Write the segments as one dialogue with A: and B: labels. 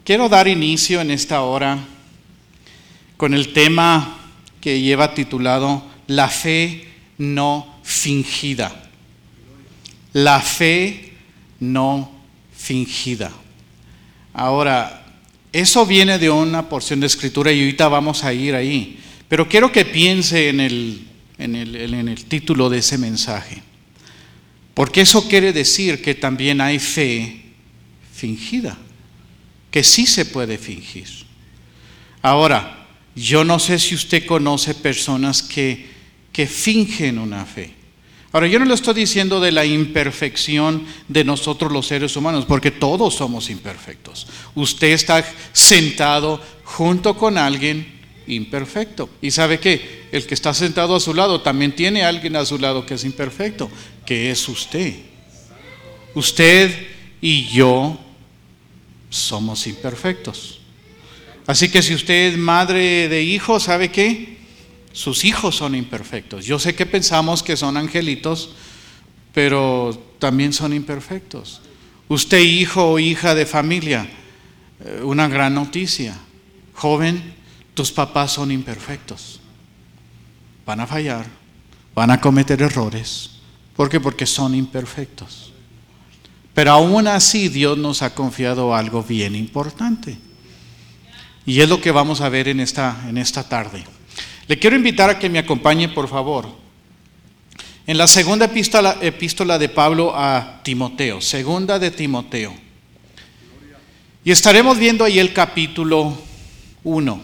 A: Quiero dar inicio en esta hora con el tema que lleva titulado La fe no fingida. La fe no fingida. Ahora, eso viene de una porción de escritura y ahorita vamos a ir ahí. Pero quiero que piense en el título de ese mensaje. Porque eso quiere decir que también hay fe fingida, que sí se puede fingir. Ahora, yo no sé si usted conoce personas que fingen una fe. Ahora, yo no le estoy diciendo de la imperfección de nosotros los seres humanos, porque todos somos imperfectos. Usted está sentado junto con alguien imperfecto. ¿Y sabe qué? El que está sentado a su lado también tiene a alguien a su lado que es imperfecto, que es usted. Usted y yo somos imperfectos. Así que si usted es madre de hijos, ¿sabe qué? Sus hijos son imperfectos. Yo sé que pensamos que son angelitos, pero también son imperfectos. Usted, hijo o hija de familia, una gran noticia. Joven, tus papás son imperfectos. Van a fallar, van a cometer errores. ¿Por qué? Porque son imperfectos. Pero aún así Dios nos ha confiado algo bien importante. Y es lo que vamos a ver en esta tarde. Le quiero invitar a que me acompañe, por favor, en la segunda epístola de Pablo a Timoteo, segunda de Timoteo. Y estaremos viendo ahí el capítulo 1.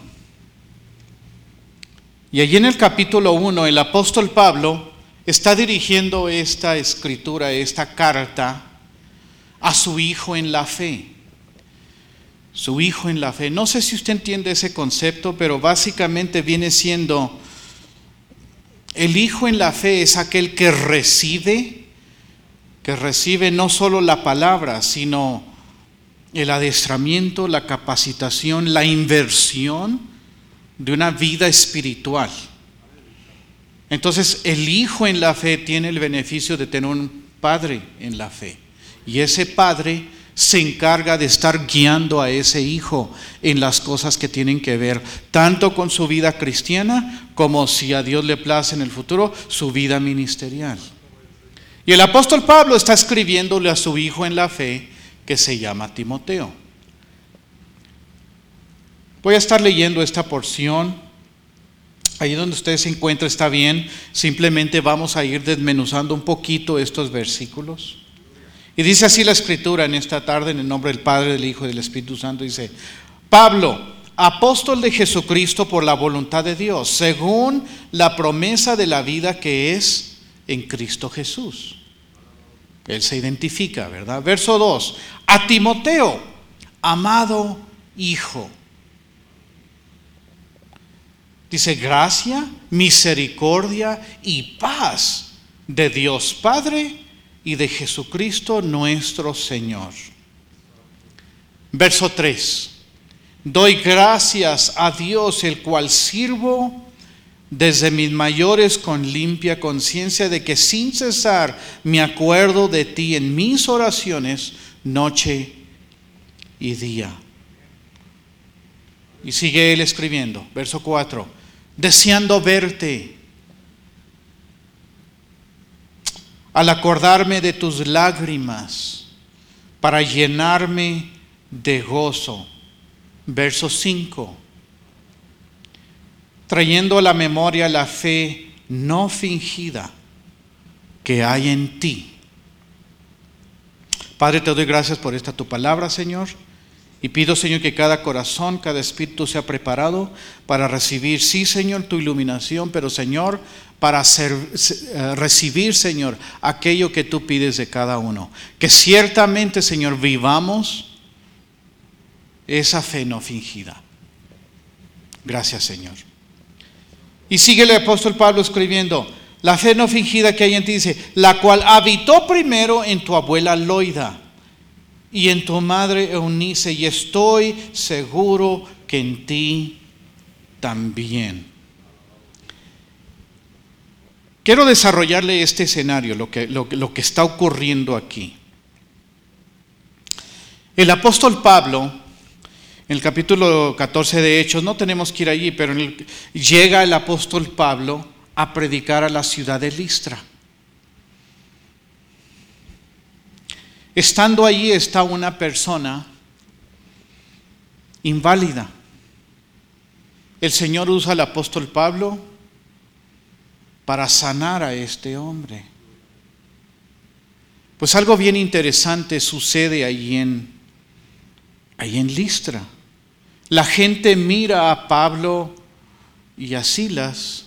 A: Y allí en el capítulo 1, el apóstol Pablo está dirigiendo esta escritura, esta carta, a su hijo en la fe. Su hijo en la fe. No sé si usted entiende ese concepto, pero básicamente viene siendo: el hijo en la fe es aquel que recibe no solo la palabra, sino el adiestramiento, la capacitación, la inversión de una vida espiritual. Entonces, el hijo en la fe tiene el beneficio de tener un padre en la fe. Y ese padre se encarga de estar guiando a ese hijo en las cosas que tienen que ver tanto con su vida cristiana como, si a Dios le place en el futuro, su vida ministerial. Y el apóstol Pablo está escribiéndole a su hijo en la fe, que se llama Timoteo. Voy a estar leyendo esta porción. Ahí donde usted se encuentra está bien. Simplemente vamos a ir desmenuzando un poquito estos versículos. Y dice así la escritura en esta tarde, en el nombre del Padre, del Hijo y del Espíritu Santo. Dice: Pablo, apóstol de Jesucristo por la voluntad de Dios, según la promesa de la vida que es en Cristo Jesús. Él se identifica, ¿verdad? Verso 2. A Timoteo, amado hijo. Dice: gracia, misericordia y paz de Dios Padre y de Jesucristo nuestro Señor. Verso 3. Doy gracias a Dios, el cual sirvo desde mis mayores con limpia conciencia, de que sin cesar me acuerdo de ti en mis oraciones noche y día. Y sigue él escribiendo, verso 4. Deseando verte, al acordarme de tus lágrimas, para llenarme de gozo. Verso 5. Trayendo a la memoria la fe no fingida que hay en ti. Padre, te doy gracias por esta tu palabra, Señor. Y pido, Señor, que cada corazón, cada espíritu sea preparado para recibir, sí, Señor, tu iluminación, pero, Señor, para recibir, Señor, aquello que tú pides de cada uno. Que ciertamente, Señor, vivamos esa fe no fingida. Gracias, Señor. Y sigue el apóstol Pablo escribiendo: la fe no fingida que hay en ti, dice, la cual habitó primero en tu abuela Loida y en tu madre Eunice, y estoy seguro que en ti también. Quiero desarrollarle este escenario, lo que está ocurriendo aquí. El apóstol Pablo En el capítulo 14 de Hechos, no tenemos que ir allí, pero llega el apóstol Pablo a predicar a la ciudad de Listra. Estando allí está una persona inválida. El Señor usa al apóstol Pablo para sanar a este hombre. Pues algo bien interesante sucede allí en Listra. La gente mira a Pablo y a Silas,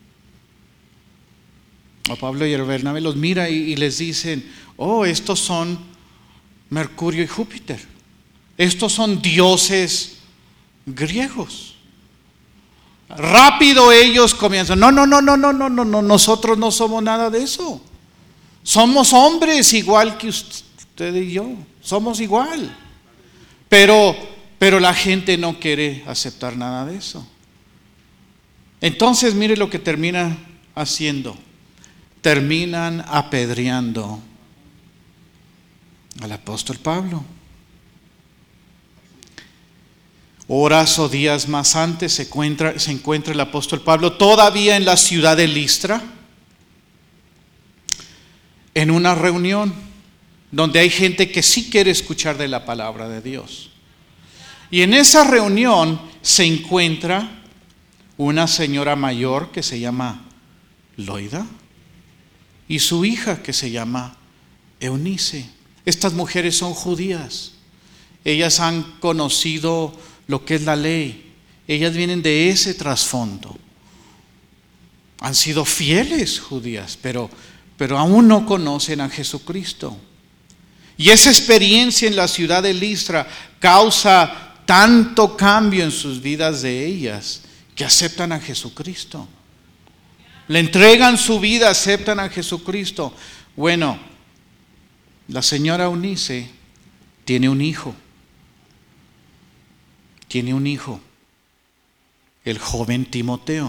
A: a Pablo y a Bernabé, los mira y les dicen: oh, estos son Mercurio y Júpiter, estos son dioses griegos. Rápido ellos comienzan: no, nosotros no somos nada de eso. Somos hombres igual que usted y yo, somos igual. Pero la gente no quiere aceptar nada de eso. Entonces mire lo que termina haciendo. Terminan apedreando al apóstol Pablo. Horas o días más antes se encuentra el apóstol Pablo todavía en la ciudad de Listra, en una reunión donde hay gente que sí quiere escuchar de la palabra de Dios. Y en esa reunión se encuentra una señora mayor que se llama Loida y su hija que se llama Eunice. Estas mujeres son judías. Ellas han conocido lo que es la ley. Ellas vienen de ese trasfondo. Han sido fieles judías, pero aún no conocen a Jesucristo. Y esa experiencia en la ciudad de Listra causa tanto cambio en sus vidas de ellas que aceptan a Jesucristo. Le entregan su vida, aceptan a Jesucristo. Bueno, la señora Eunice tiene un hijo. Tiene un hijo, el joven Timoteo.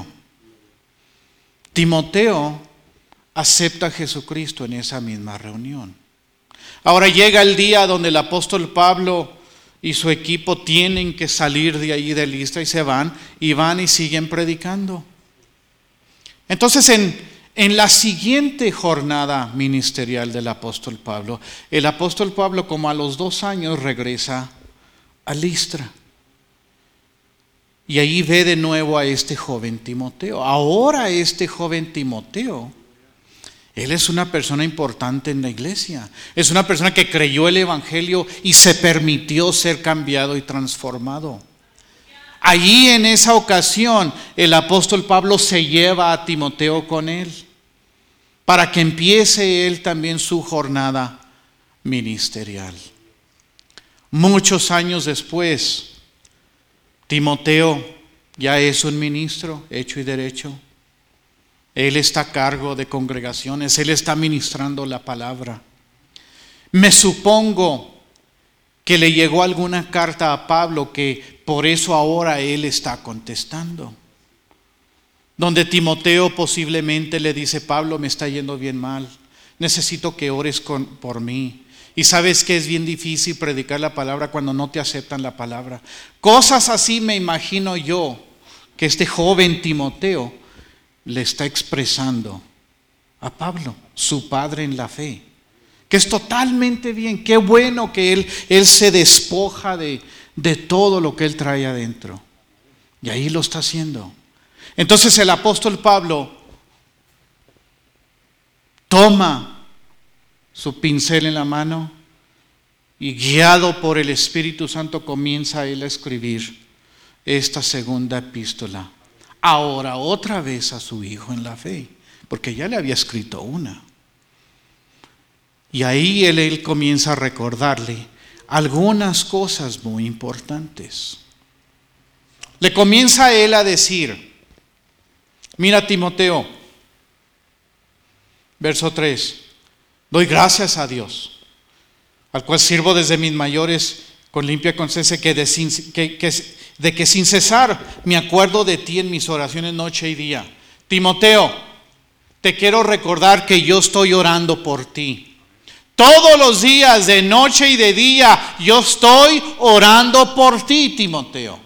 A: Timoteo acepta a Jesucristo en esa misma reunión. Ahora llega el día donde el apóstol Pablo y su equipo tienen que salir de allí de Listra y van y siguen predicando. Entonces en la siguiente jornada ministerial del apóstol Pablo, el apóstol Pablo como a los 2 años regresa a Listra. Y ahí ve de nuevo a este joven Timoteo. Ahora este joven Timoteo, él es una persona importante en la iglesia. Es una persona que creyó el evangelio y se permitió ser cambiado y transformado. Allí en esa ocasión el apóstol Pablo se lleva a Timoteo con él para que empiece él también su jornada ministerial. Muchos años después, Timoteo ya es un ministro hecho y derecho. Él está a cargo de congregaciones, él está ministrando la palabra. Me supongo que le llegó alguna carta a Pablo que por eso ahora él está contestando. Donde Timoteo posiblemente le dice: Pablo, me está yendo bien mal, necesito que ores por mí. Y sabes que es bien difícil predicar la palabra cuando no te aceptan la palabra. Cosas así me imagino yo que este joven Timoteo le está expresando a Pablo, su padre en la fe. Que es totalmente bien, qué bueno que él se despoja de todo lo que él trae adentro. Y ahí lo está haciendo. Entonces el apóstol Pablo toma su pincel en la mano y guiado por el Espíritu Santo comienza él a escribir esta segunda epístola. Ahora otra vez a su hijo en la fe, porque ya le había escrito una. Y ahí él comienza a recordarle algunas cosas muy importantes. Le comienza él a decir: mira, Timoteo, verso 3, doy gracias a Dios, al cual sirvo desde mis mayores con limpia conciencia, de que sin cesar me acuerdo de ti en mis oraciones noche y día. Timoteo, te quiero recordar que yo estoy orando por ti. Todos los días, de noche y de día, yo estoy orando por ti, Timoteo.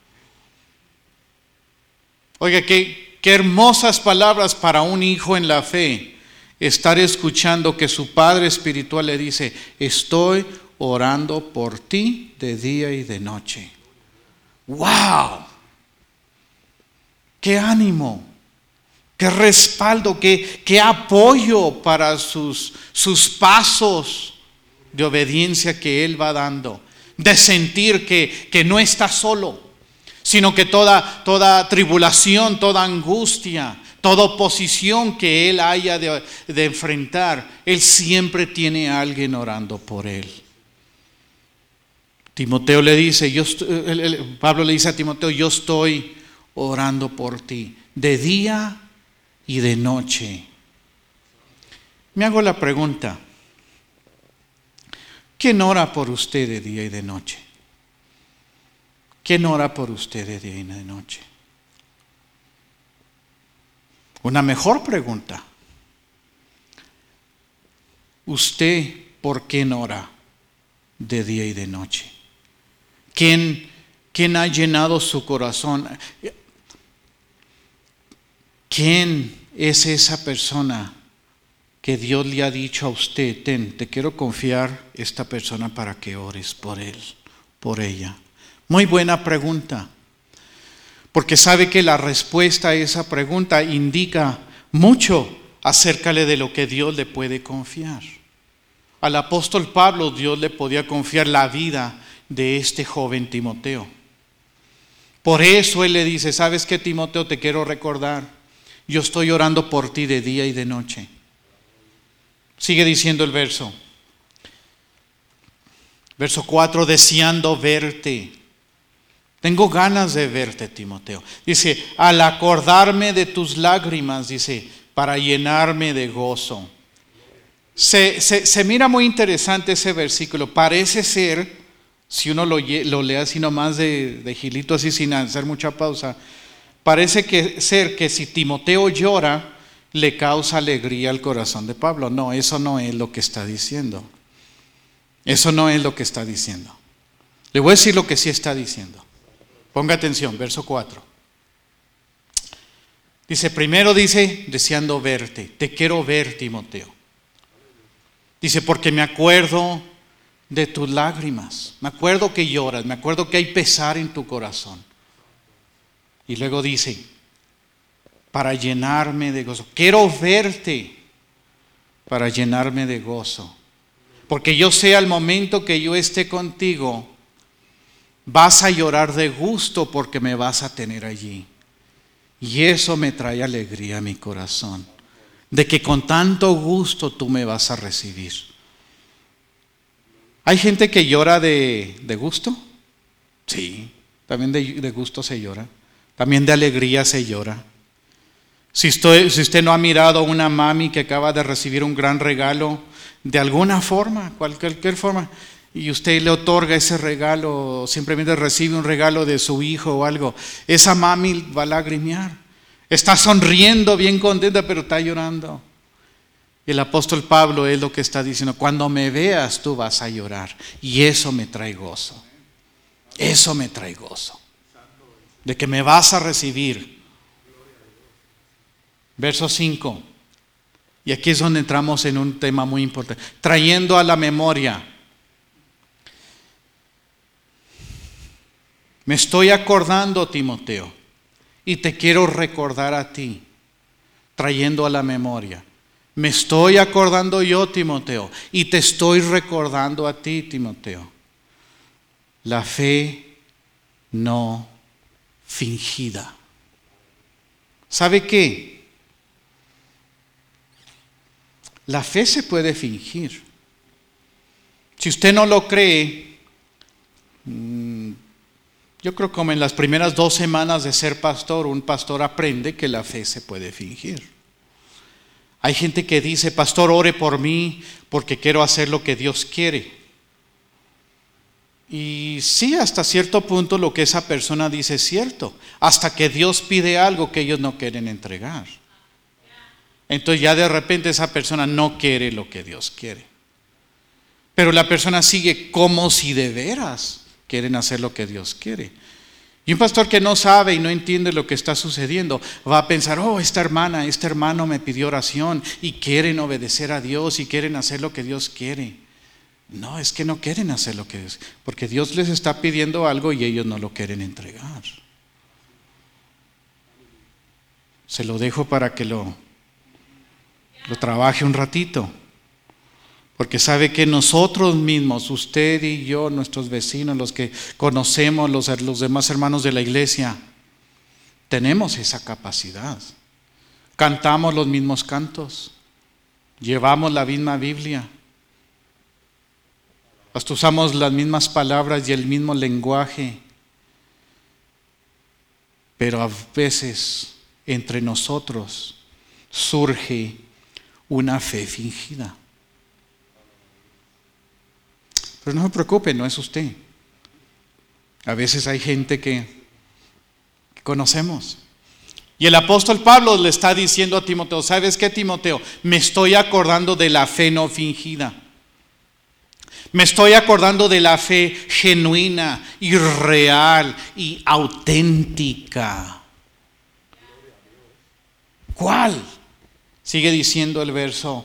A: Oiga, qué hermosas palabras para un hijo en la fe. Estar escuchando que su padre espiritual le dice, estoy orando por ti de día y de noche. ¡Wow! ¡Qué ánimo! ¡Qué respaldo! ¡Qué apoyo para sus pasos de obediencia que él va dando! De sentir que no está solo, sino que toda tribulación, toda angustia, toda oposición que él haya de enfrentar, él siempre tiene a alguien orando por él. Timoteo le dice, Pablo le dice a Timoteo, yo estoy orando por ti de día y de noche. Me hago la pregunta, ¿quién ora por usted de día y de noche? ¿Quién ora por usted de día y de noche? Una mejor pregunta, ¿usted por quién ora de día y de noche? ¿Quién ha llenado su corazón? ¿Quién es esa persona que Dios le ha dicho a usted, te quiero confiar esta persona para que ores por él, por ella? Muy buena pregunta, porque sabe que la respuesta a esa pregunta indica mucho acerca de lo que Dios le puede confiar. Al apóstol Pablo Dios le podía confiar la vida de este joven Timoteo. Por eso él le dice, ¿sabes qué, Timoteo? Te quiero recordar, yo estoy orando por ti de día y de noche. Sigue diciendo el verso 4, deseando verte. Tengo ganas de verte, Timoteo. Dice, al acordarme de tus lágrimas, dice, para llenarme de gozo. Se mira muy interesante ese versículo. Parece ser, si uno lo lee así nomás de gilito, así sin hacer mucha pausa, parece ser que si Timoteo llora, le causa alegría al corazón de Pablo. No, eso no es lo que está diciendo. Eso no es lo que está diciendo. Le voy a decir lo que sí está diciendo. Ponga atención, verso 4. Dice, primero dice, deseando verte. Te quiero ver, Timoteo. Dice, porque me acuerdo de tus lágrimas. Me acuerdo que lloras, me acuerdo que hay pesar en tu corazón. Y luego dice, para llenarme de gozo. Quiero verte para llenarme de gozo. Porque yo sé al momento que yo esté contigo, vas a llorar de gusto porque me vas a tener allí. Y eso me trae alegría a mi corazón. De que con tanto gusto tú me vas a recibir. ¿Hay gente que llora de gusto? Sí, también de gusto se llora. También de alegría se llora. Si usted no ha mirado a una mami que acaba de recibir un gran regalo, de alguna forma, cualquier forma, y usted le otorga ese regalo, o simplemente recibe un regalo de su hijo o algo, esa mami va a lagrimear. Está sonriendo, bien contenta, pero está llorando. El apóstol Pablo es lo que está diciendo, cuando me veas tú vas a llorar, y eso me trae gozo. Eso me trae gozo. De que me vas a recibir. Verso 5. Y aquí es donde entramos en un tema muy importante. Trayendo a la memoria. Me estoy acordando, Timoteo, y te quiero recordar a ti, trayendo a la memoria. Me estoy acordando yo, Timoteo, y te estoy recordando a ti, Timoteo. La fe no fingida. ¿Sabe qué? La fe se puede fingir. Si usted no lo cree, yo creo que como en las primeras 2 semanas de ser pastor, un pastor aprende que la fe se puede fingir. Hay gente que dice, pastor, ore por mí porque quiero hacer lo que Dios quiere. Y sí, hasta cierto punto lo que esa persona dice es cierto, hasta que Dios pide algo que ellos no quieren entregar. Entonces ya de repente esa persona no quiere lo que Dios quiere. Pero la persona sigue como si de veras quieren hacer lo que Dios quiere. Y un pastor que no sabe y no entiende lo que está sucediendo va a pensar, esta hermana, este hermano me pidió oración y quieren obedecer a Dios y quieren hacer lo que Dios quiere. No, es que no quieren hacer lo que Dios, porque Dios les está pidiendo algo y ellos no lo quieren entregar. Se lo dejo para que lo trabaje un ratito. Porque sabe que nosotros mismos, usted y yo, nuestros vecinos, los que conocemos, los demás hermanos de la iglesia, tenemos esa capacidad. Cantamos los mismos cantos, llevamos la misma Biblia, hasta usamos las mismas palabras y el mismo lenguaje. Pero a veces entre nosotros surge una fe fingida. Pero no se preocupe, no es usted. A veces hay gente que conocemos. Y el apóstol Pablo le está diciendo a Timoteo, ¿sabes qué, Timoteo? Me estoy acordando de la fe no fingida. Me estoy acordando de la fe genuina y real y auténtica. ¿Cuál? Sigue diciendo el verso.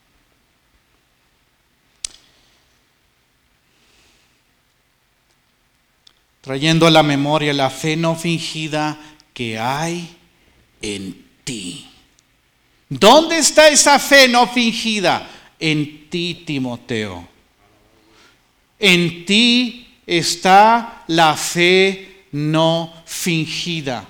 A: Trayendo a la memoria la fe no fingida que hay en ti. ¿Dónde está esa fe no fingida? En ti, Timoteo. En ti está la fe no fingida.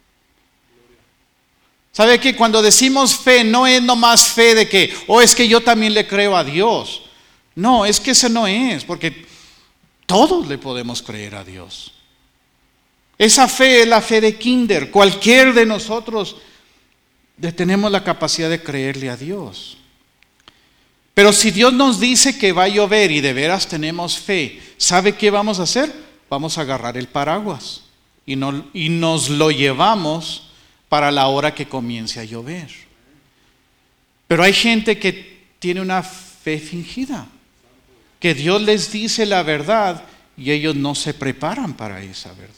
A: ¿Sabe que cuando decimos fe no es nomás fe de que, es que yo también le creo a Dios? No, es que eso no es, porque todos le podemos creer a Dios. Esa fe es la fe de kinder. Cualquier de nosotros tenemos la capacidad de creerle a Dios. Pero si Dios nos dice que va a llover y de veras tenemos fe, ¿sabe qué vamos a hacer? Vamos a agarrar el paraguas y nos lo llevamos para la hora que comience a llover. Pero hay gente que tiene una fe fingida, que Dios les dice la verdad y ellos no se preparan para esa verdad.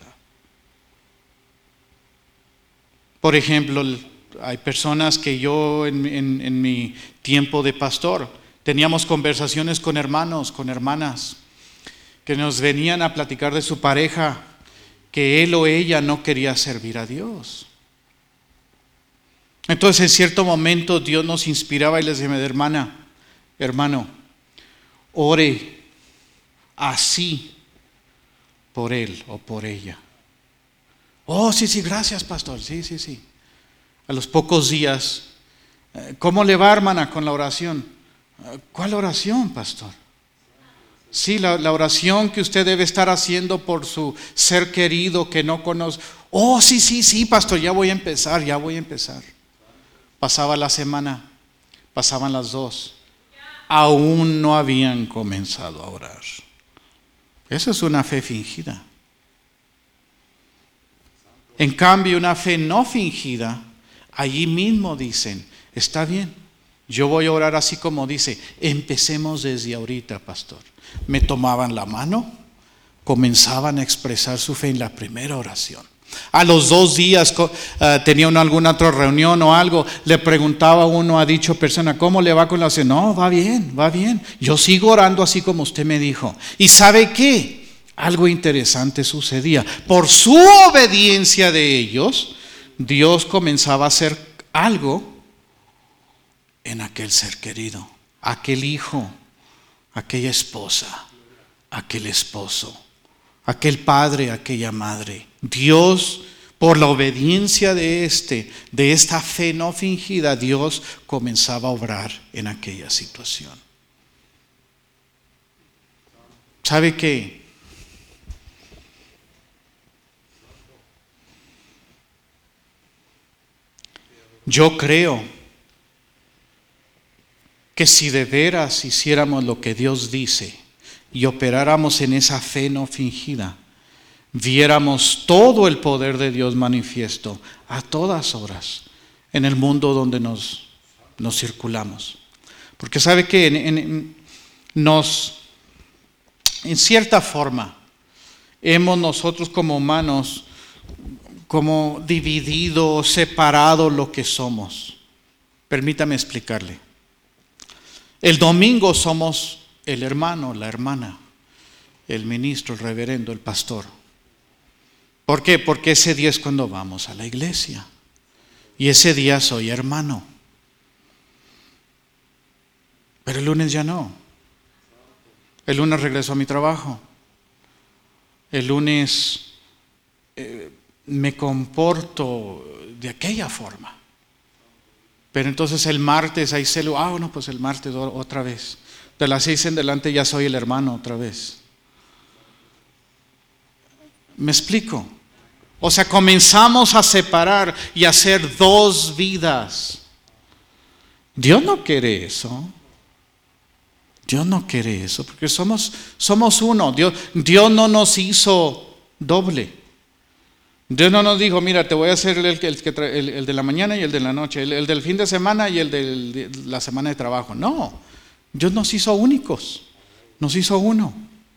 A: Por ejemplo, hay personas que yo en mi tiempo de pastor teníamos conversaciones con hermanos, con hermanas, que nos venían a platicar de su pareja, que él o ella no quería servir a Dios. Entonces en cierto momento Dios nos inspiraba y les decía, hermano, ore así por él o por ella. Sí, gracias, pastor. Sí. A los pocos días, ¿cómo le va, hermana, con la oración? ¿Cuál oración, pastor? Sí, la oración que usted debe estar haciendo por su ser querido que no conoce. Sí, pastor, ya voy a empezar. Pasaba la semana, pasaban las 2. Aún no habían comenzado a orar. Eso es una fe fingida. En cambio, una fe no fingida, allí mismo dicen, está bien, yo voy a orar así como dice, empecemos desde ahorita, pastor. Me tomaban la mano, comenzaban a expresar su fe en la primera oración. A los 2 días tenía uno alguna otra reunión o algo, le preguntaba uno a dicha persona, ¿cómo le va con la oración? No, va bien. Yo sigo orando así como usted me dijo. ¿Y sabe qué? Algo interesante sucedía. Por su obediencia de ellos, Dios comenzaba a hacer algo en aquel ser querido, aquel hijo, aquella esposa, aquel esposo, aquel padre, aquella madre. Dios, por la obediencia de esta fe no fingida, Dios comenzaba a obrar en aquella situación. ¿Sabe qué? Yo creo que si de veras hiciéramos lo que Dios dice y operáramos en esa fe no fingida, viéramos todo el poder de Dios manifiesto a todas horas en el mundo donde nos circulamos. Porque sabe que nos en cierta forma, hemos nosotros como humanos como dividido, separado lo que somos. Permítame explicarle. El domingo somos el hermano, la hermana, el ministro, el reverendo, el pastor. ¿Por qué? Porque ese día es cuando vamos a la iglesia. Y ese día soy hermano. Pero el lunes ya no. El lunes regreso a mi trabajo. El lunes me comporto de aquella forma. Pero entonces el martes ahí no, pues el martes otra vez. De las 6 en adelante ya soy el hermano otra vez. ¿Me explico? O sea, comenzamos a separar y a hacer dos vidas. Dios no quiere eso. Dios no quiere eso, porque somos uno. Dios no nos hizo doble. Dios no nos dijo, mira, te voy a hacer el de la mañana y el de la noche, el del fin de semana y el de la semana de trabajo. No, Dios nos hizo únicos, nos hizo uno.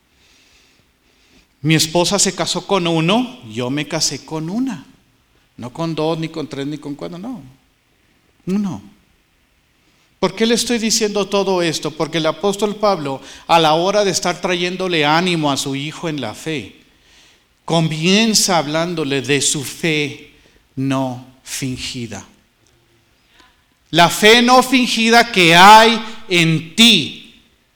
A: Mi esposa se casó con uno, yo me casé con una. No con 2, ni con 3, ni con 4, no. Uno. ¿Por qué le estoy diciendo todo esto? Porque el apóstol Pablo, a la hora de estar trayéndole ánimo a su hijo en la fe, comienza hablándole de su fe no fingida. La fe no fingida que hay en ti.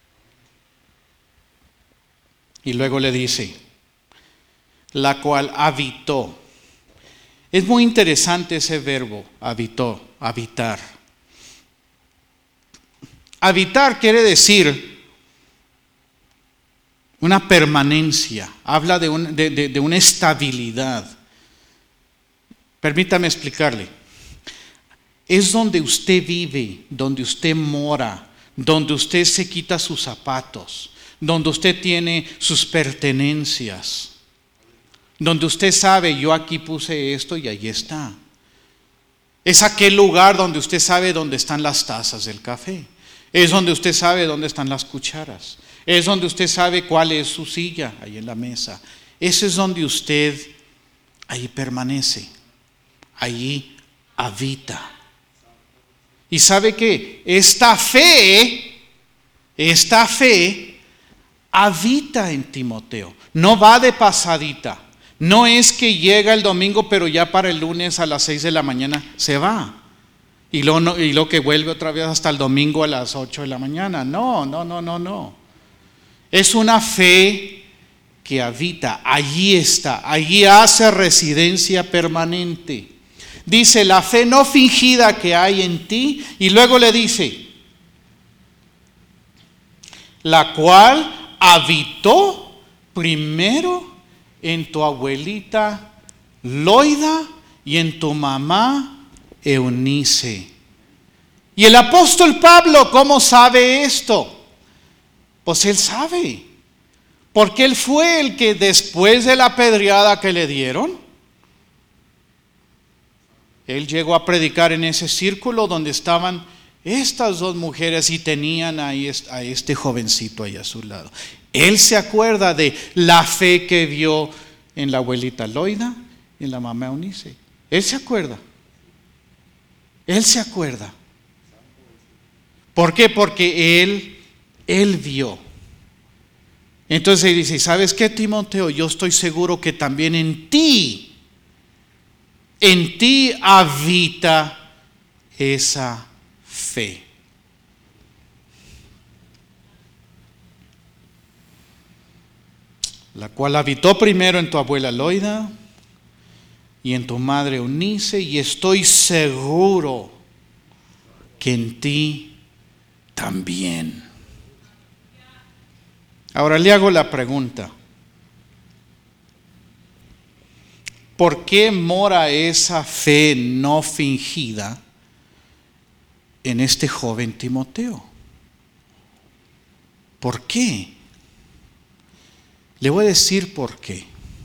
A: Y luego le dice, la cual habitó. Es muy interesante ese verbo, habitó, habitar. Habitar quiere decir una permanencia, habla de una estabilidad. Permítame explicarle. Es donde usted vive, donde usted mora, donde usted se quita sus zapatos, donde usted tiene sus pertenencias, donde usted sabe, yo aquí puse esto y ahí está. Es aquel lugar donde usted sabe dónde están las tazas del café. Es donde usted sabe dónde están las cucharas. Es donde usted sabe cuál es su silla, ahí en la mesa. Ese es donde usted ahí permanece, ahí habita. Y sabe que esta fe habita en Timoteo. No va de pasadita. No es que llega el domingo, pero ya para el lunes a las 6 de la mañana se va. Y luego que vuelve otra vez hasta el domingo a las 8 de la mañana. No. Es una fe que habita, allí está, allí hace residencia permanente. Dice, la fe no fingida que hay en ti, y luego le dice, la cual habitó primero en tu abuelita Loida y en tu mamá Eunice. Y el apóstol Pablo, ¿cómo sabe esto? Pues él sabe, porque él fue el que después de la apedreada que le dieron, él llegó a predicar en ese círculo donde estaban estas dos mujeres y tenían ahí a este jovencito ahí a su lado. Él se acuerda de la fe que vio en la abuelita Loida y en la mamá Eunice. Él se acuerda. ¿Por qué? Porque él vio. Entonces dice, ¿sabes qué, Timoteo? Yo estoy seguro que también en ti habita esa fe. La cual habitó primero en tu abuela Loida y en tu madre Eunice, y estoy seguro que en ti también. Ahora le hago la pregunta. ¿Por qué mora esa fe no fingida en este joven Timoteo? ¿Por qué? Le voy a decir por qué.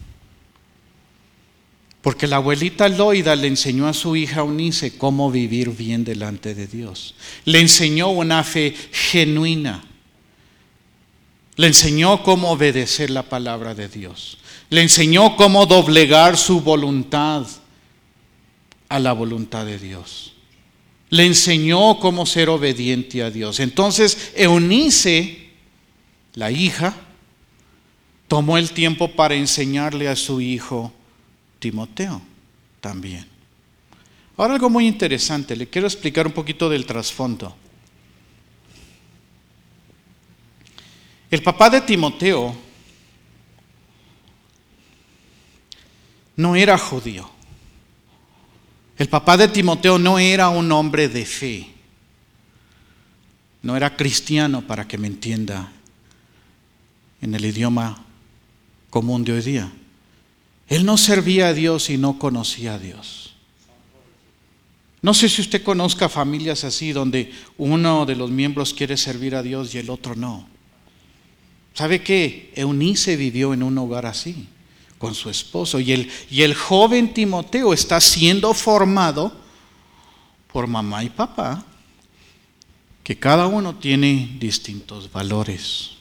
A: Porque la abuelita Loida le enseñó a su hija Eunice cómo vivir bien delante de Dios. Le enseñó una fe genuina. Le enseñó cómo obedecer la palabra de Dios. Le enseñó cómo doblegar su voluntad a la voluntad de Dios. Le enseñó cómo ser obediente a Dios. Entonces, Eunice, la hija, tomó el tiempo para enseñarle a su hijo Timoteo también. Ahora algo muy interesante, le quiero explicar un poquito del trasfondo. El papá de Timoteo no era judío. El papá de Timoteo no era un hombre de fe. No era cristiano, para que me entienda en el idioma común de hoy día. Él no servía a Dios y no conocía a Dios. No sé si usted conozca familias así donde uno de los miembros quiere servir a Dios y el otro no. ¿Sabe qué? Eunice vivió en un hogar así, con su esposo. Y el joven Timoteo está siendo formado por mamá y papá, que cada uno tiene distintos valores.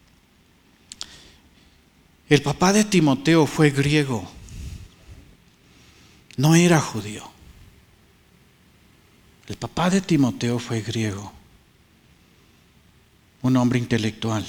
A: El papá de Timoteo fue griego, no era judío. El papá de Timoteo fue griego, un hombre intelectual,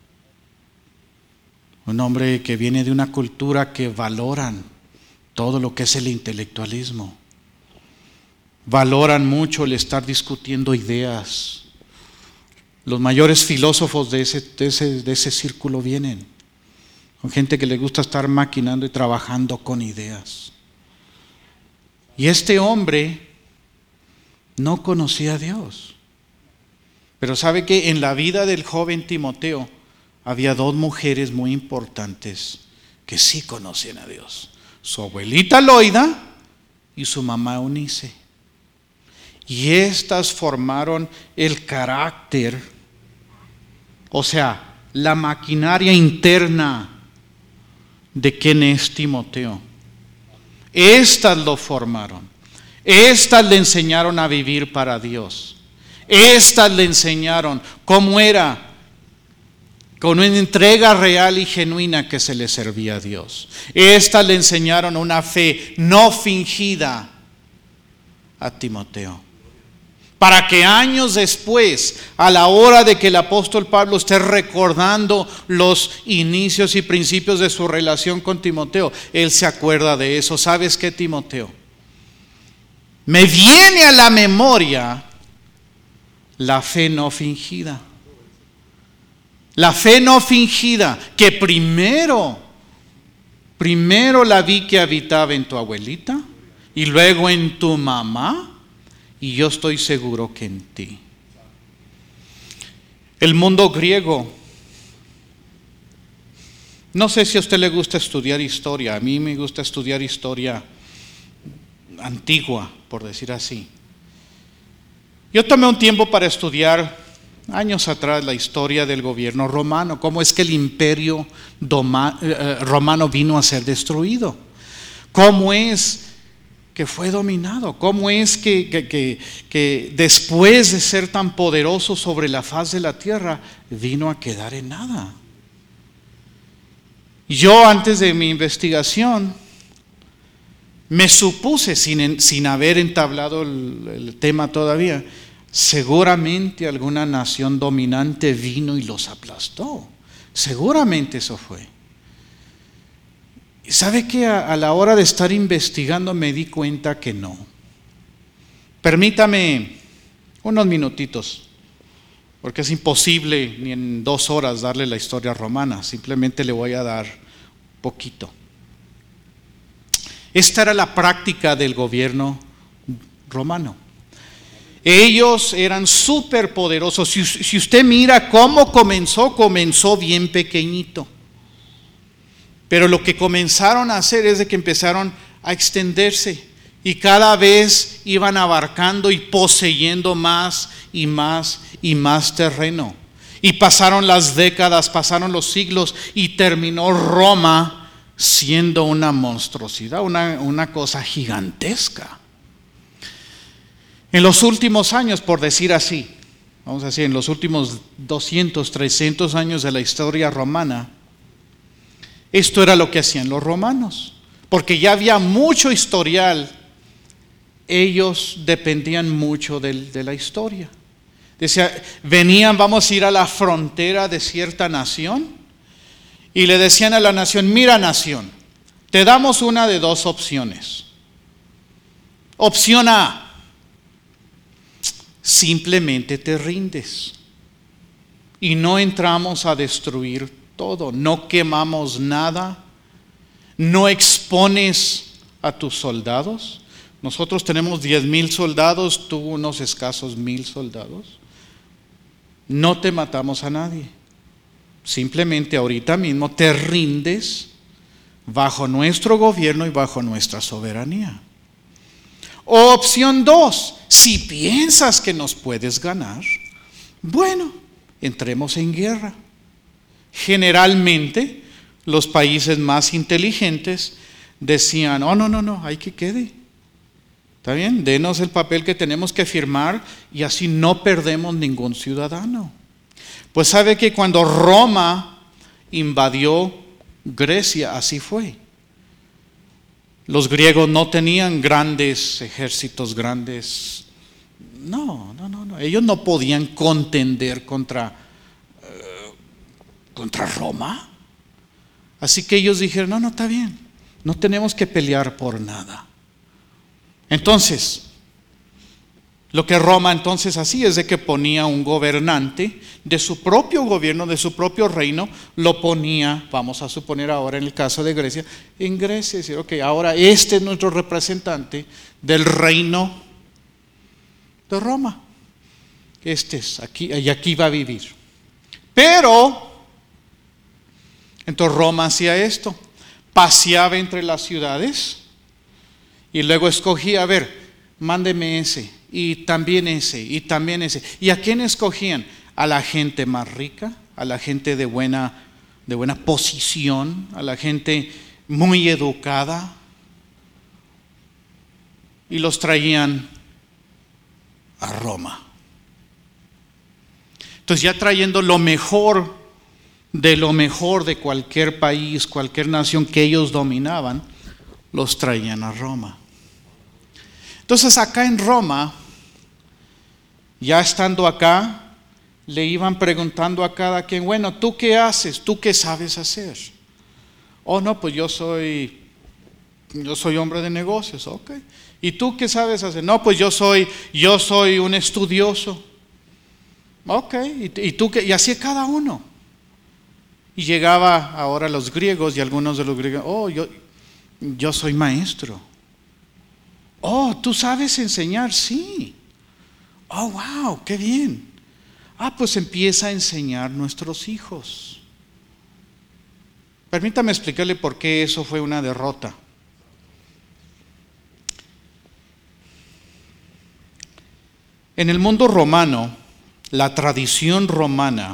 A: un hombre que viene de una cultura que valoran todo lo que es el intelectualismo. Valoran mucho el estar discutiendo ideas. Los mayores filósofos de ese círculo vienen. Con gente que le gusta estar maquinando y trabajando con ideas. Y este hombre no conocía a Dios. Pero sabe que en la vida del joven Timoteo había dos mujeres muy importantes que sí conocían a Dios. Su abuelita Loida y su mamá Eunice. Y estas formaron el carácter, o sea, la maquinaria interna de quién es Timoteo. Estas lo formaron. Estas le enseñaron a vivir para Dios. Estas le enseñaron cómo era, con una entrega real y genuina que se le servía a Dios. Estas le enseñaron una fe no fingida a Timoteo. Para que años después, a la hora de que el apóstol Pablo esté recordando los inicios y principios de su relación con Timoteo, él se acuerda de eso. ¿Sabes qué, Timoteo? Me viene a la memoria la fe no fingida. La fe no fingida, que primero la vi que habitaba en tu abuelita y luego en tu mamá. Y yo estoy seguro que en ti. El mundo griego, no sé si a usted le gusta estudiar historia, a mí me gusta estudiar historia antigua, por decir así. Yo tomé un tiempo para estudiar, años atrás, la historia del gobierno romano, cómo es que el imperio romano vino a ser destruido, cómo es que fue dominado, cómo es que después de ser tan poderoso sobre la faz de la tierra, vino a quedar en nada. Yo, antes de mi investigación, me supuse, sin haber entablado el tema todavía, seguramente alguna nación dominante vino y los aplastó. Seguramente eso fue. ¿Sabe que a la hora de estar investigando me di cuenta que no? Permítame unos minutitos, porque es imposible ni en 2 horas darle la historia romana, simplemente le voy a dar poquito. Esta era la práctica del gobierno romano. Ellos eran súper poderosos. Si usted mira cómo comenzó bien pequeñito. Pero lo que comenzaron a hacer es de que empezaron a extenderse y cada vez iban abarcando y poseyendo más y más y más terreno. Y pasaron las décadas, pasaron los siglos y terminó Roma siendo una monstruosidad, una cosa gigantesca. En los últimos años, por decir así, vamos a decir, en los últimos 200, 300 años de la historia romana, esto era lo que hacían los romanos, porque ya había mucho historial. Ellos dependían mucho de la historia. Decía, venían, vamos a ir a la frontera de cierta nación, y le decían a la nación, mira nación, te damos una de dos opciones. Opción A, simplemente te rindes y no entramos a destruir todo, no quemamos nada, no expones a tus soldados. Nosotros tenemos 10,000 soldados, tú unos escasos 1,000 soldados. No te matamos a nadie. Simplemente ahorita mismo te rindes bajo nuestro gobierno y bajo nuestra soberanía. O opción 2, si piensas que nos puedes ganar, bueno, entremos en guerra. Generalmente, los países más inteligentes decían, oh, no, hay que quede. ¿Está bien? Denos el papel que tenemos que firmar y así no perdemos ningún ciudadano. Pues sabe que cuando Roma invadió Grecia, así fue. Los griegos no tenían grandes ejércitos, grandes. No. Ellos no podían contender contra Roma. Así que ellos dijeron, no, está bien. No tenemos que pelear por nada. Entonces, lo que Roma entonces hacía es de que ponía un gobernante de su propio gobierno, de su propio reino, lo ponía, vamos a suponer ahora en el caso de Grecia, en Grecia, decir, ok, ahora este es nuestro representante del reino de Roma. Este es aquí, y aquí va a vivir. Pero, entonces Roma hacía esto, paseaba entre las ciudades y luego escogía, a ver, mándeme ese. Y también ese, y también ese. ¿Y a quién escogían? A la gente más rica, a la gente de buena posición, a la gente muy educada. Y los traían a Roma. Entonces ya trayendo lo mejor de cualquier país, cualquier nación que ellos dominaban, los traían a Roma. Entonces acá en Roma, ya estando acá, le iban preguntando a cada quien, bueno, ¿tú qué haces? ¿Tú qué sabes hacer? Oh, no, pues yo soy hombre de negocios, ok. ¿Y tú qué sabes hacer? No, pues yo soy un estudioso. Ok, ¿y tú qué? Y así cada uno. Y llegaba ahora los griegos y algunos de los griegos, oh, yo soy maestro. Oh, ¿tú sabes enseñar? Sí. Oh, wow, qué bien. Pues empieza a enseñar a nuestros hijos. Permítame explicarle por qué eso fue una derrota. En el mundo romano, la tradición romana,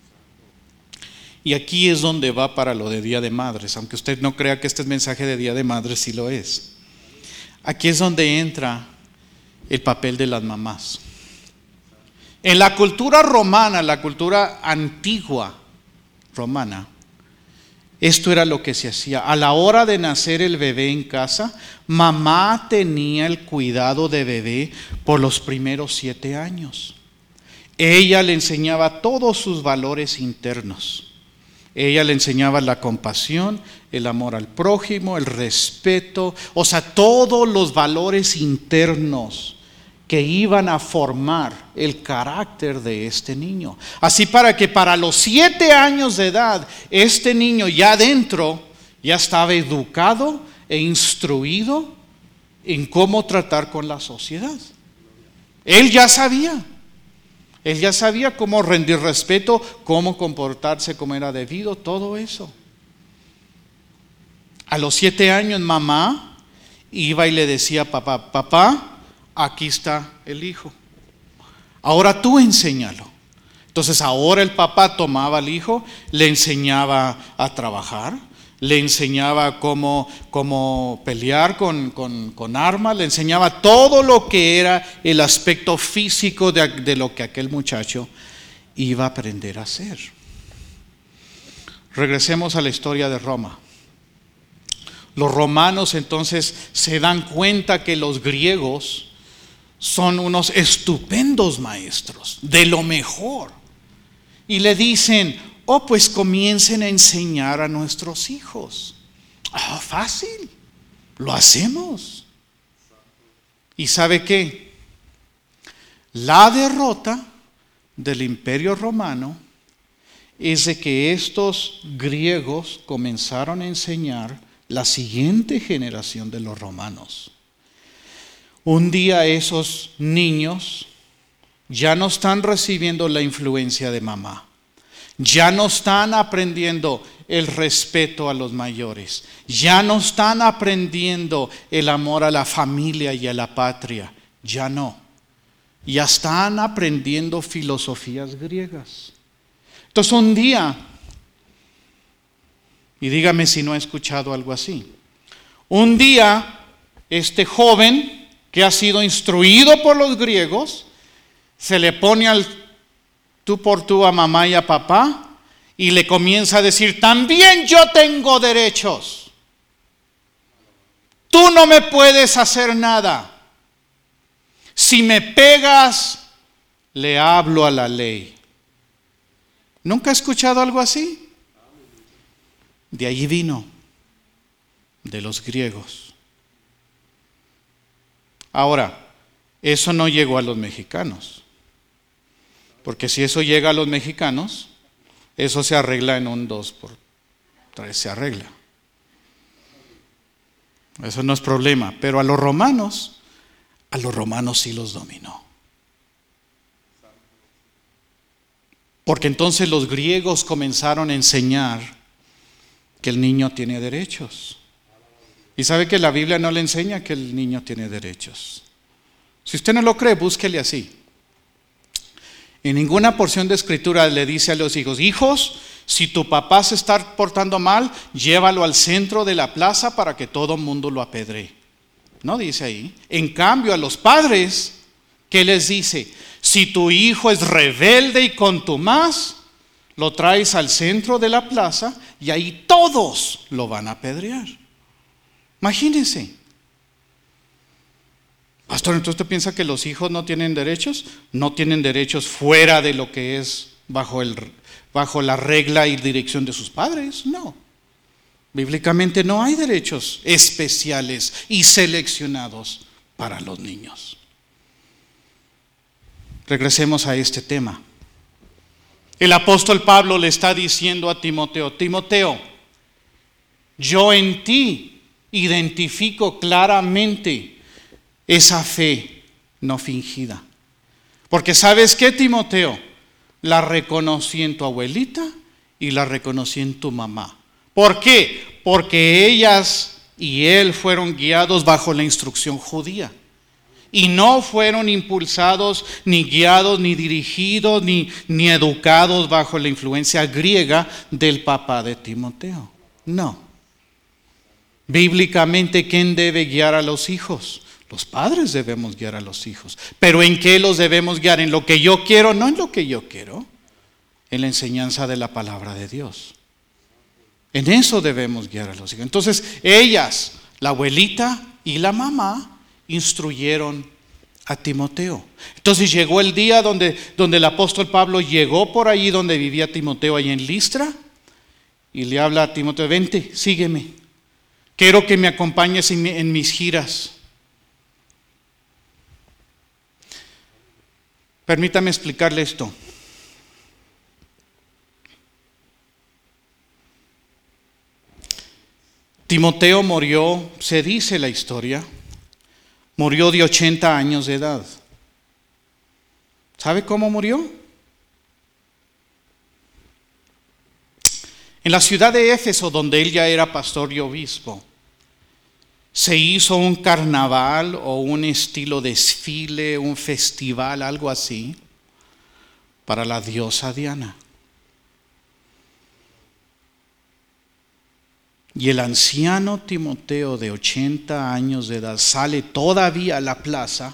A: y aquí es donde va para lo de Día de Madres, aunque usted no crea que este es mensaje de Día de Madres, sí lo es. Aquí es donde entra el papel de las mamás. En la cultura romana, la cultura antigua romana, esto era lo que se hacía. A la hora de nacer el bebé en casa, mamá tenía el cuidado de bebé por los primeros 7 años. Ella le enseñaba todos sus valores internos. Ella le enseñaba la compasión, el amor al prójimo, el respeto, o sea, todos los valores internos que iban a formar el carácter de este niño. Así para que para los 7 años de edad, este niño ya dentro ya estaba educado e instruido en cómo tratar con la sociedad. Él ya sabía cómo rendir respeto, cómo comportarse como era debido, todo eso. A los 7 años mamá iba y le decía a papá, aquí está el hijo. Ahora tú enséñalo. Entonces ahora el papá tomaba al hijo, le enseñaba a trabajar, le enseñaba cómo pelear con armas, le enseñaba todo lo que era el aspecto físico de lo que aquel muchacho iba a aprender a hacer. Regresemos a la historia de Roma. Los romanos entonces se dan cuenta que los griegos son unos estupendos maestros, de lo mejor. Y le dicen, pues comiencen a enseñar a nuestros hijos. Fácil, lo hacemos. ¿Y sabe qué? La derrota del Imperio Romano es de que estos griegos comenzaron a enseñar la siguiente generación de los romanos. Un día esos niños ya no están recibiendo la influencia de mamá. Ya no están aprendiendo el respeto a los mayores. Ya no están aprendiendo el amor a la familia y a la patria. Ya no. Ya están aprendiendo filosofías griegas. Entonces un día, y dígame si no ha escuchado algo así. Un día, este joven que ha sido instruido por los griegos, se le pone al tú por tú a mamá y a papá y le comienza a decir, también yo tengo derechos. Tú no me puedes hacer nada. Si me pegas, le hablo a la ley. ¿Nunca he escuchado algo así? De allí vino, de los griegos. Ahora, eso no llegó a los mexicanos. Porque si eso llega a los mexicanos, eso se arregla en un 2x3, se arregla. Eso no es problema. Pero a los romanos sí los dominó. Porque entonces los griegos comenzaron a enseñar que el niño tiene derechos. Y sabe que la Biblia no le enseña que el niño tiene derechos. Si usted no lo cree, búsquele así. En ninguna porción de escritura le dice a los hijos, hijos, si tu papá se está portando mal, llévalo al centro de la plaza para que todo el mundo lo apedree. No dice ahí. En cambio, a los padres, ¿qué les dice? Si tu hijo es rebelde y contumaz, lo traes al centro de la plaza y ahí todos lo van a apedrear. Imagínense. Pastor, ¿entonces usted piensa que los hijos no tienen derechos? No tienen derechos fuera de lo que es bajo la regla y dirección de sus padres, no. Bíblicamente no hay derechos especiales y seleccionados para los niños. Regresemos a este tema. El apóstol Pablo le está diciendo a Timoteo, Timoteo, yo en ti identifico claramente esa fe no fingida. Porque ¿sabes qué, Timoteo? La reconocí en tu abuelita y la reconocí en tu mamá. ¿Por qué? Porque ellas y él fueron guiados bajo la instrucción judía. Y no fueron impulsados, ni guiados, ni dirigidos, ni educados bajo la influencia griega del papá de Timoteo. No. Bíblicamente, ¿quién debe guiar a los hijos? Los padres debemos guiar a los hijos. ¿Pero en qué los debemos guiar? ¿En lo que yo quiero? No en lo que yo quiero. En la enseñanza de la palabra de Dios. En eso debemos guiar a los hijos. Entonces, ellas, la abuelita y la mamá, instruyeron a Timoteo. Entonces llegó el día donde el apóstol Pablo llegó por allí donde vivía Timoteo, allí en Listra, y le habla a Timoteo, vente, sígueme. Quiero que me acompañes en mis giras. Permítame explicarle esto. Timoteo murió, se dice la historia, murió de 80 años de edad. ¿Sabe cómo murió? En la ciudad de Éfeso, donde él ya era pastor y obispo, se hizo un carnaval o un estilo desfile, un festival, algo así, para la diosa Diana. Y el anciano Timoteo de 80 años de edad sale todavía a la plaza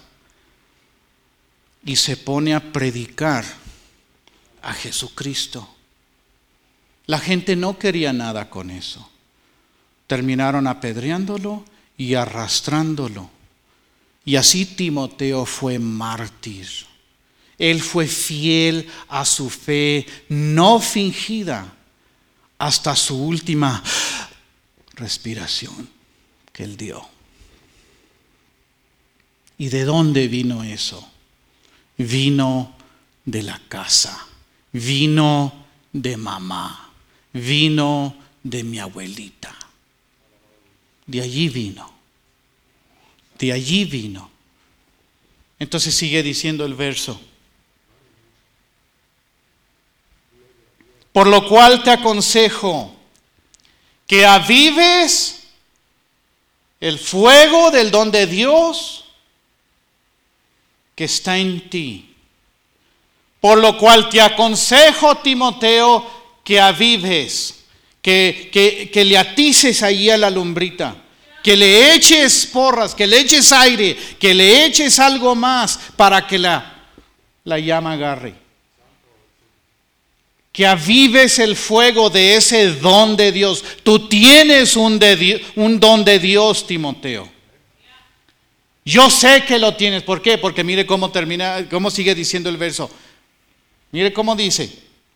A: y se pone a predicar a Jesucristo. La gente no quería nada con eso. Terminaron apedreándolo y arrastrándolo. Y así Timoteo fue mártir. Él fue fiel a su fe no fingida hasta su última respiración que él dio. ¿Y de dónde vino eso? Vino de la casa, vino de mamá, vino de mi abuelita. De allí vino. De allí vino. Entonces sigue diciendo el verso. Por lo cual te aconsejo que avives el fuego del don de Dios que está en ti. Por lo cual te aconsejo, Timoteo, que avives, que le atices allí a la lumbrita, que le eches porras, que le eches aire, que le eches algo más para que la llama agarre. Que avives el fuego de ese don de Dios. Tú tienes un don de Dios, Timoteo. Yo sé que lo tienes. ¿Por qué? Porque mire cómo termina, cómo sigue diciendo el verso. Mire cómo dice.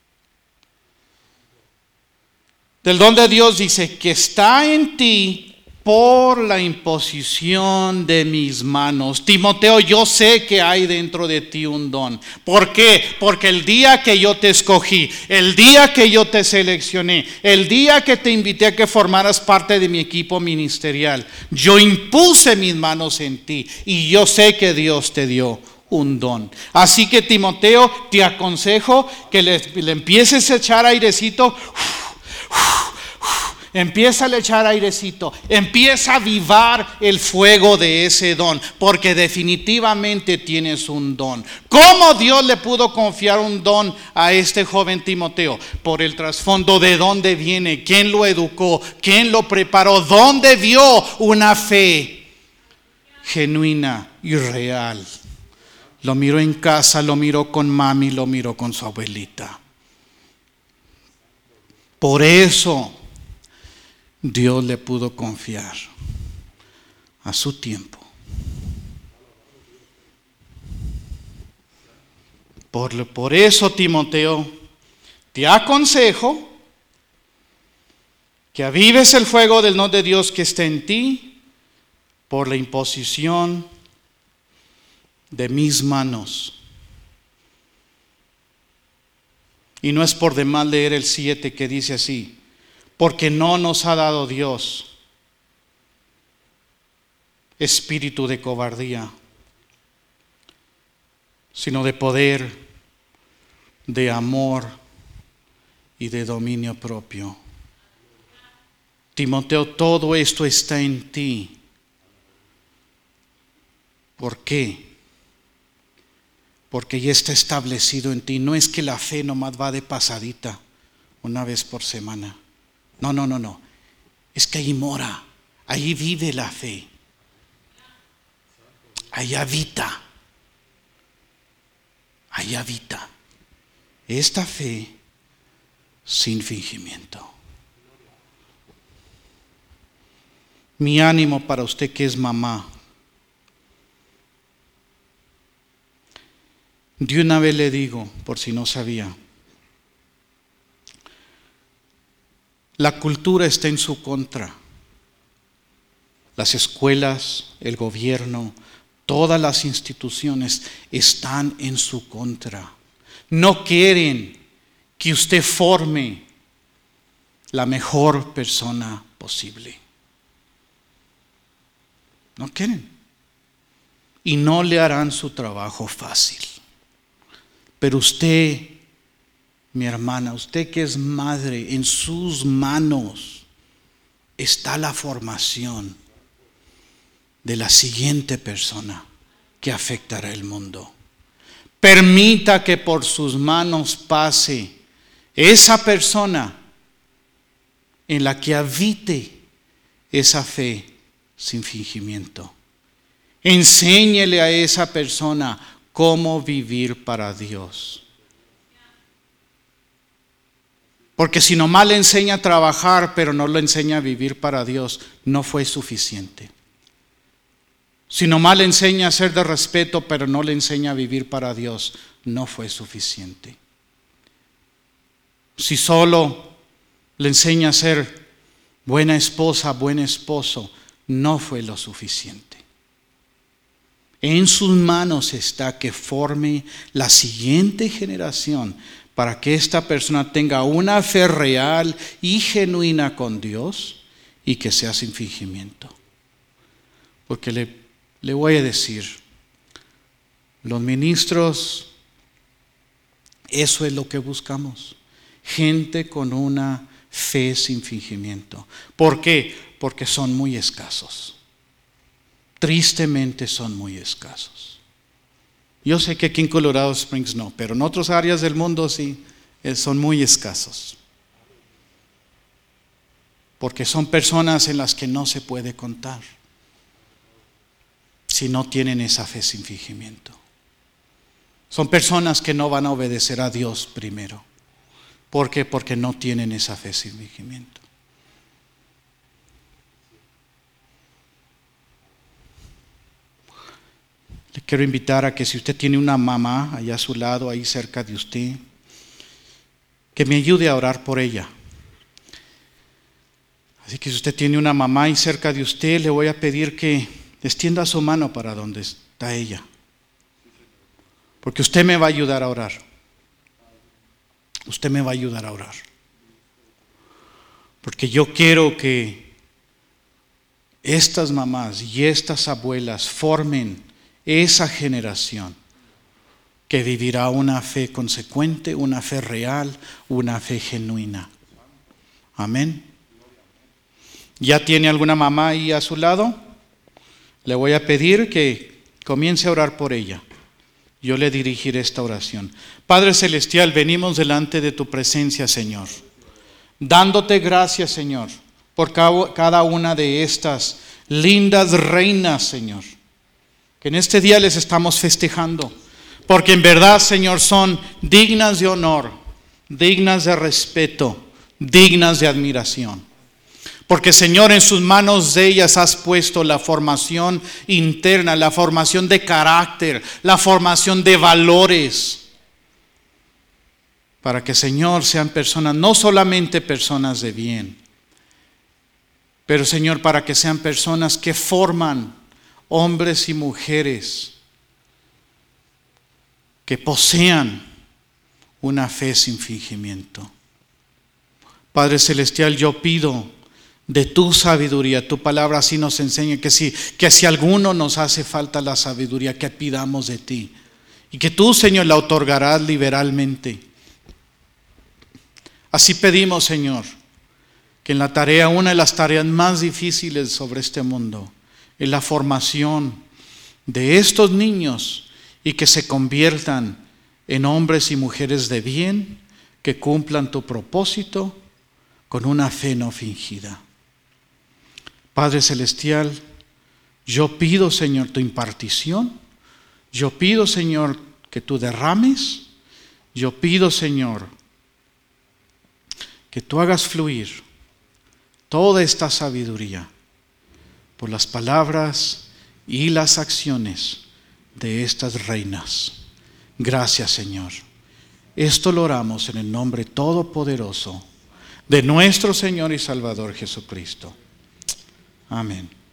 A: Del don de Dios dice que está en ti por la imposición de mis manos. Timoteo, yo sé que hay dentro de ti un don. ¿Por qué? Porque el día que yo te escogí, el día que yo te seleccioné, el día que te invité a que formaras parte de mi equipo ministerial, yo impuse mis manos en ti y yo sé que Dios te dio un don. Así que Timoteo, te aconsejo que le empieces a echar airecito. Empieza a echar airecito, empieza a avivar el fuego de ese don, porque definitivamente tienes un don. ¿Cómo Dios le pudo confiar un don a este joven Timoteo? Por el trasfondo de dónde viene, quién lo educó, quién lo preparó, dónde vio una fe genuina y real. Lo miró en casa, lo miró con mami, lo miró con su abuelita. Por eso Dios le pudo confiar a su tiempo. Por eso, Timoteo, te aconsejo que avives el fuego del don de Dios que está en ti por la imposición de mis manos. Y no es por demás leer el 7 que dice así. Porque no nos ha dado Dios espíritu de cobardía, sino de poder, de amor y de dominio propio. Timoteo, todo esto está en ti. ¿Por qué? Porque ya está establecido en ti. No es que la fe nomás va de pasadita una vez por semana. No. Es que ahí mora, ahí vive la fe. Ahí habita. Ahí habita. Esta fe sin fingimiento. Mi ánimo para usted que es mamá. De una vez le digo, por si no sabía. La cultura está en su contra. Las escuelas, el gobierno, todas las instituciones están en su contra. No quieren que usted forme la mejor persona posible. No quieren. Y no le harán su trabajo fácil. Pero usted, mi hermana, usted que es madre, en sus manos está la formación de la siguiente persona que afectará el mundo. Permita que por sus manos pase esa persona en la que habite esa fe sin fingimiento. Enséñele a esa persona cómo vivir para Dios. Porque si nomás le enseña a trabajar, pero no lo enseña a vivir para Dios, no fue suficiente. Si nomás le enseña a ser de respeto, pero no le enseña a vivir para Dios, no fue suficiente. Si solo le enseña a ser buena esposa, buen esposo, no fue lo suficiente. En sus manos está que forme la siguiente generación para que esta persona tenga una fe real y genuina con Dios y que sea sin fingimiento. Porque le voy a decir, los ministros, eso es lo que buscamos. Gente con una fe sin fingimiento. ¿Por qué? Porque son muy escasos. Tristemente son muy escasos. Yo sé que aquí en Colorado Springs no, pero en otras áreas del mundo sí, son muy escasos. Porque son personas en las que no se puede contar si no tienen esa fe sin fingimiento. Son personas que no van a obedecer a Dios primero. ¿Por qué? Porque no tienen esa fe sin fingimiento. Le quiero invitar a que si usted tiene una mamá allá a su lado, ahí cerca de usted, que me ayude a orar por ella. Así que si usted tiene una mamá ahí cerca de usted, le voy a pedir que extienda su mano para donde está ella. Porque usted me va a ayudar a orar. Usted me va a ayudar a orar. Porque yo quiero que estas mamás y estas abuelas formen esa generación que vivirá una fe consecuente, una fe real, una fe genuina. Amén. ¿Ya tiene alguna mamá ahí a su lado? Le voy a pedir que comience a orar por ella. Yo le dirigiré esta oración. Padre Celestial, venimos delante de tu presencia, Señor, dándote gracias, Señor, por cada una de estas lindas reinas, Señor, que en este día les estamos festejando, porque en verdad, Señor, son dignas de honor, dignas de respeto, dignas de admiración. Porque, Señor, en sus manos de ellas has puesto la formación interna, la formación de carácter, la formación de valores. Para que, Señor, sean personas, no solamente personas de bien, pero, Señor, para que sean personas que forman hombres y mujeres que posean una fe sin fingimiento. Padre Celestial, yo pido de tu sabiduría. Tu palabra así nos enseña que si alguno nos hace falta la sabiduría, que pidamos de ti. Y que tú, Señor, la otorgarás liberalmente. Así pedimos, Señor, que en la tarea, una de las tareas más difíciles sobre este mundo, es la formación de estos niños y que se conviertan en hombres y mujeres de bien, que cumplan tu propósito con una fe no fingida. Padre Celestial, yo pido, Señor, tu impartición. Yo pido, Señor, que tú derrames. Yo pido, Señor, que tú hagas fluir toda esta sabiduría por las palabras y las acciones de estas reinas. Gracias, Señor. Esto lo oramos en el nombre todopoderoso de nuestro Señor y Salvador Jesucristo. Amén.